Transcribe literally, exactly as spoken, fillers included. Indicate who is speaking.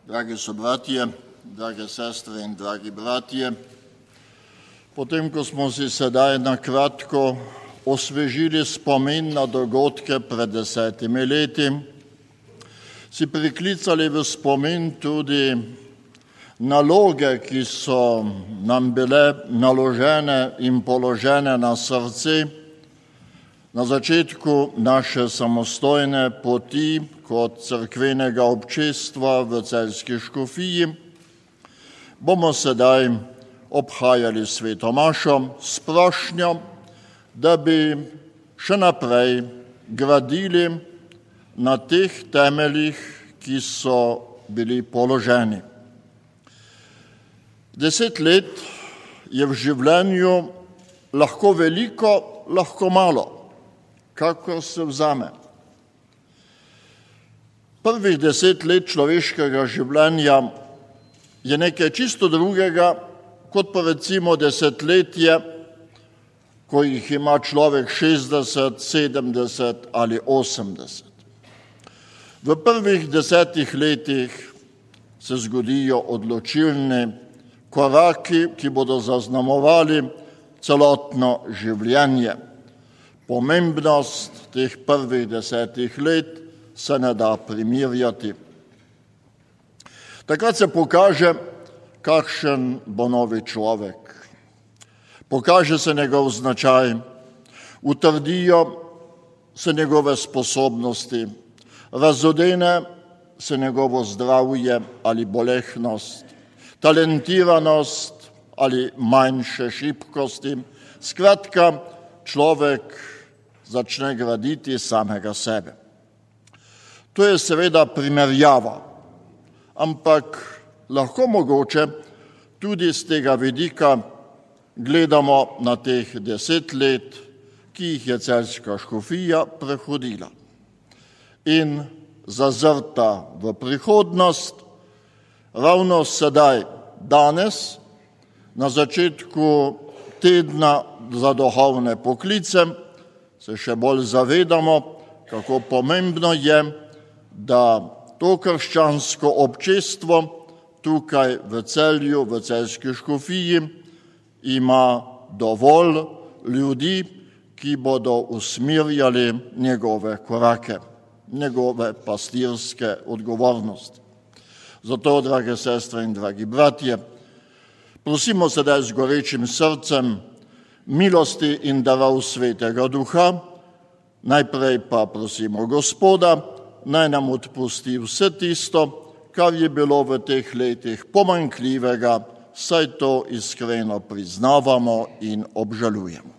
Speaker 1: Drage sobratje, drage sestre in dragi bratje, potem, ko smo si sedaj na kratko osvežili spomin na dogodke pred desetimi leti, si priklicali v spomin tudi naloge, ki so nam bile naložene in položene na srce na začetku naše samostojne poti kot cerkvenega občestva v Celjski škofiji, bomo sedaj obhajali sveto mašo s prošnjo, da bi še naprej gradili na teh temeljih, ki so bili položeni. Deset let je v življenju lahko veliko, lahko malo, kakor se vzame. Prvih deset let človeškega življenja je nekaj čisto drugega, kot pa recimo desetletje, ko jih ima človek šestdeset, sedemdeset ali osemdeset. V prvih desetih letih se zgodijo odločilni koraki, ki bodo zaznamovali celotno življenje. Pomembnost teh prvih desetih let se ne da primerjati. Takrat se pokaže, kakšen bo novi človek. Pokaže se njegov značaj, utrdijo se njegove sposobnosti, razodene se njegovo zdravje ali bolehnost, talentiranost ali manjše šibkosti. Skratka, človek začne graditi samega sebe. To je seveda primerjava, ampak lahko mogoče tudi z tega vidika gledamo na teh deset let, ki jih je Celjska škofija prehodila. In zazrta v prihodnost, ravno sedaj, danes, na začetku tedna za duhovne poklice, se še bolj zavedamo, kako pomembno je, da to krščansko občestvo tukaj v Celju, v Celjski škofiji, ima dovolj ljudi, ki bodo usmerjali njegove korake, njegove pastirske odgovornosti. Zato, drage sestre in dragi bratje, prosimo sedaj z gorečim srcem milosti in darov Svetega Duha, najprej pa prosimo Gospoda, naj nam odpusti vse tisto, kar je bilo v teh letih pomanjkljivega, saj to iskreno priznavamo in obžalujemo.